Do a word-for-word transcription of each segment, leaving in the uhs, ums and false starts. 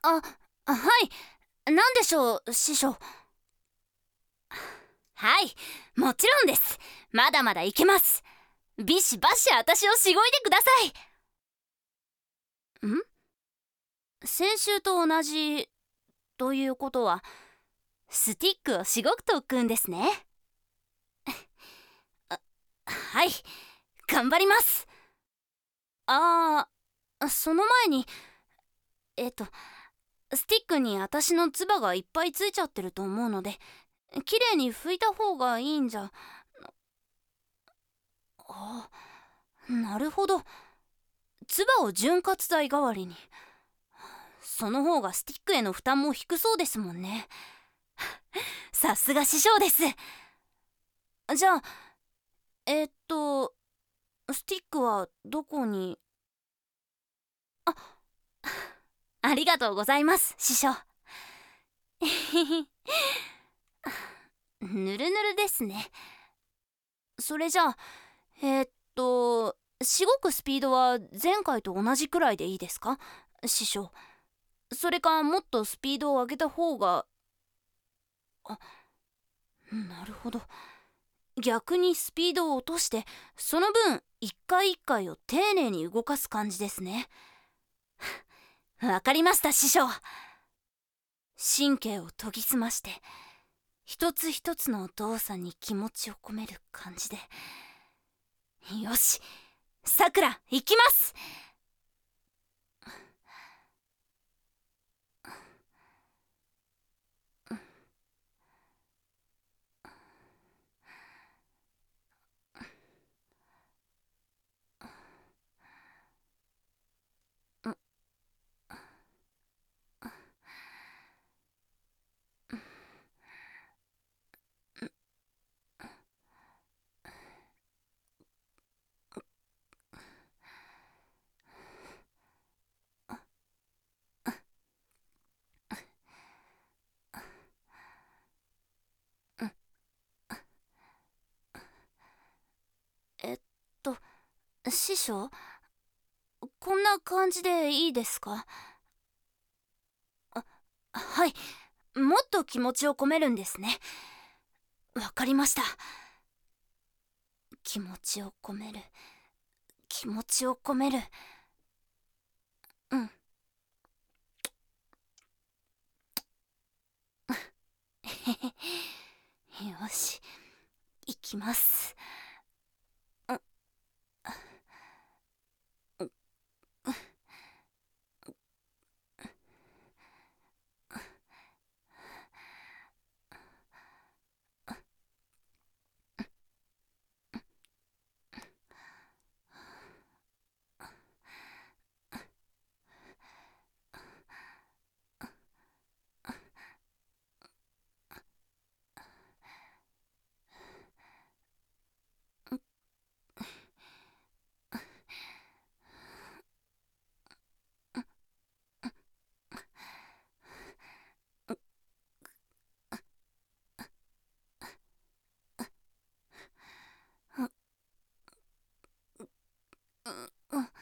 あ、はい。何でしょう、師匠。はい、もちろんです。まだまだいけます。ビシバシ私をしごいでください。ん先週と同じということは、スティックをしごくとくんですね。あ、はい、頑張ります。あー、その前に、えっとスティックに私の唾がいっぱいついちゃってると思うので、綺麗に拭いた方がいいんじゃ。あ、なるほど。唾を潤滑剤代わりに。その方がスティックへの負担も低そうですもんね。さすが師匠です。じゃあ、えーっとスティックはどこに。あ、ありがとうございます師匠。ぬるぬるですね。それじゃあ、えーっとしごくスピードは前回と同じくらいでいいですか、師匠。それかもっとスピードを上げた方が。あ、なるほど。逆にスピードを落として、その分一回一回を丁寧に動かす感じですね。わかりました師匠。神経を研ぎ澄まして一つ一つの動作に気持ちを込める感じで。よし、さくら行きます。えっと師匠、こんな感じでいいですか。あ、はい、もっと気持ちを込めるんですね。わかりました。気持ちを込める、気持ちを込める。うん。よし、行きます。うううう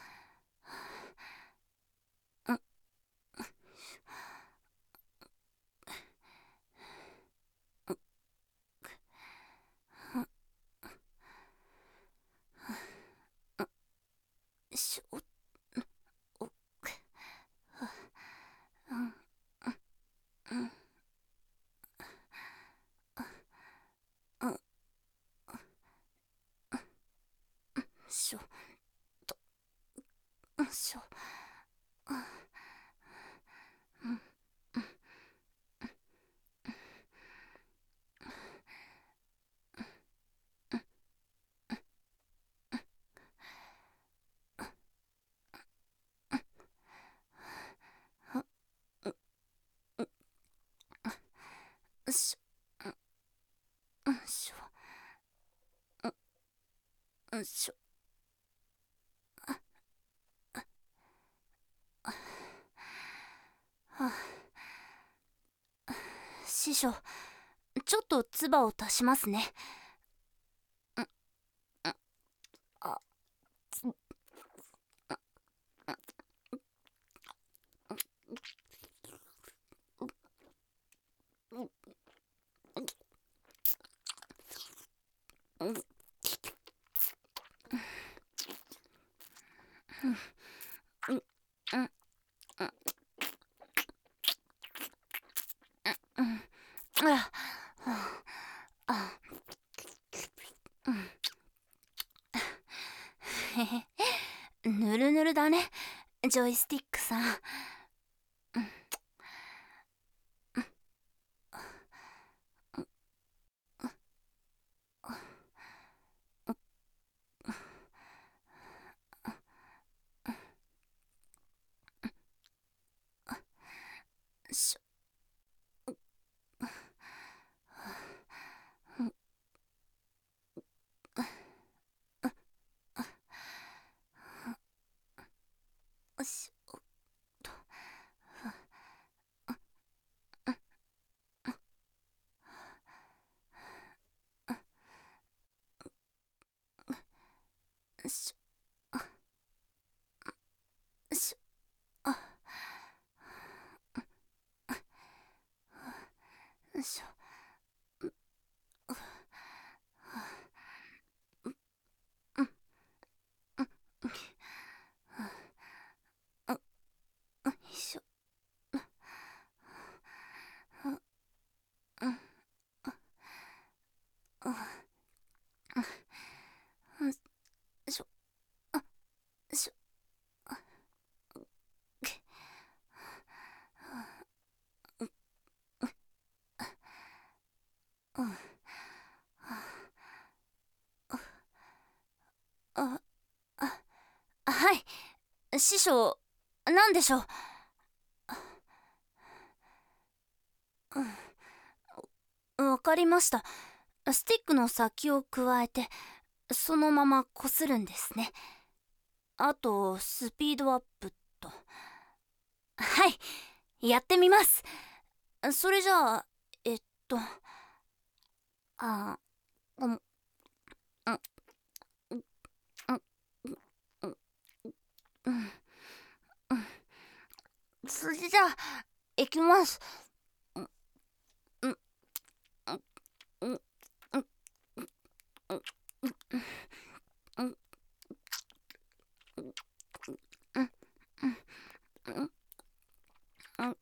しょおうんうんうんしょとしょうんしょうんしょうんしょ。師匠、ちょっと唾を足しますね。あ、 うんうんうんああうんへへぬるぬるだね、ジョイスティックさん。うんしょしょしょしょしょよいしょしょしょああはい師匠、何でしょう。わかりました。スティックの先を加えてそのままこするんですね。あとスピードアップと。はいやってみます。それじゃあえっとあうんうんうんうんうんそれじゃあいきます。うんうんうんうんうんうんうんうんうん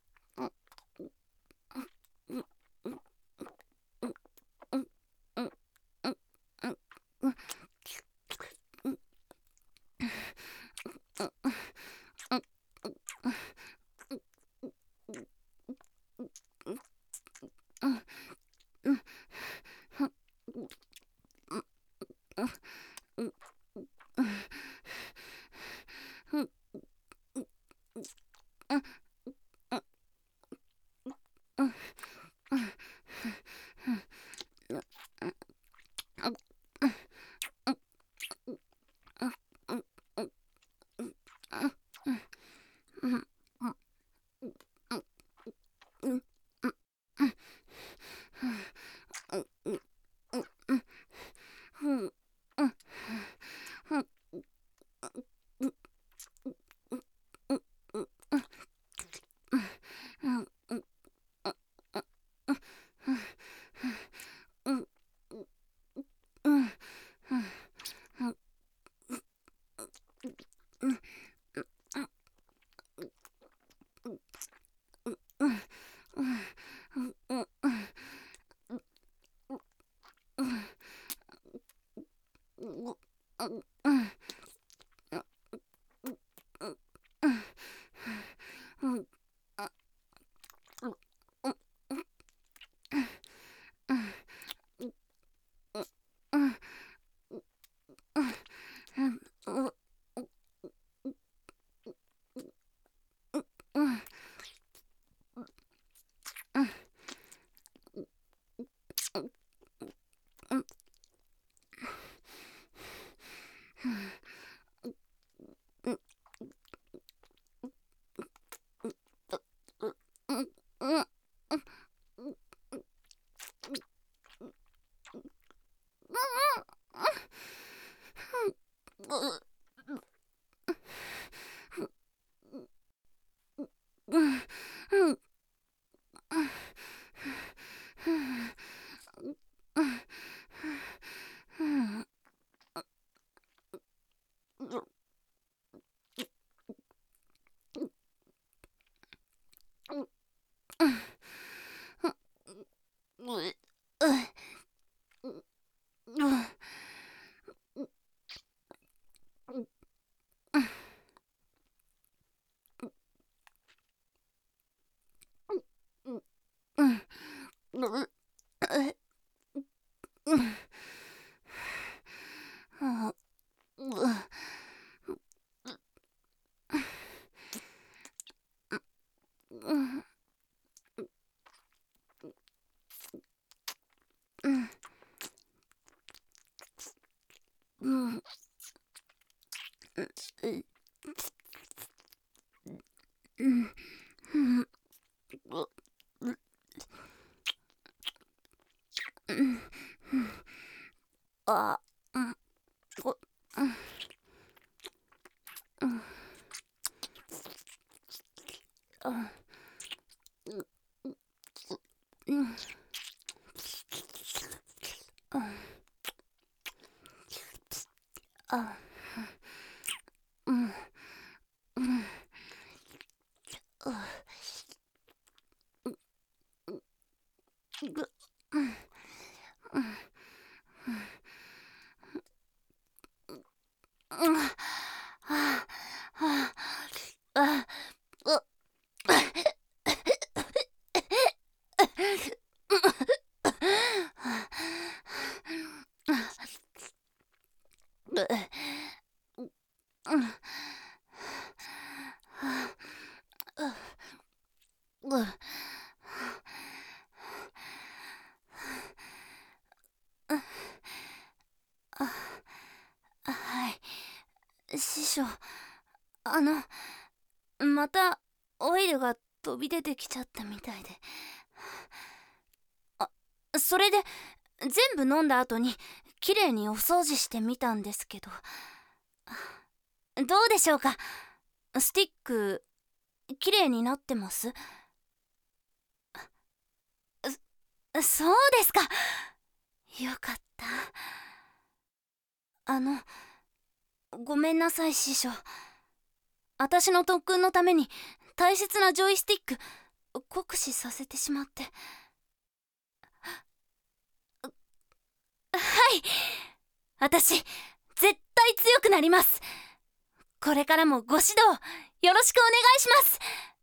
あ、うん、こ、うん、うん、あ、うん、あ、うん、うん、ぐ、うん、うん、うん、はあ、はあ、あ、はい、師匠、あの、またオイルが飛び出てきちゃったみたいで。あ、それで全部飲んだ後にきれいにお掃除してみたんですけど、どうでしょうか？スティックきれいになってます？そうですか。よかった。あの、ごめんなさい師匠。私の特訓のために大切なジョイスティック酷使させてしまって。はい、私絶対強くなります。これからもご指導よろしくお願いします。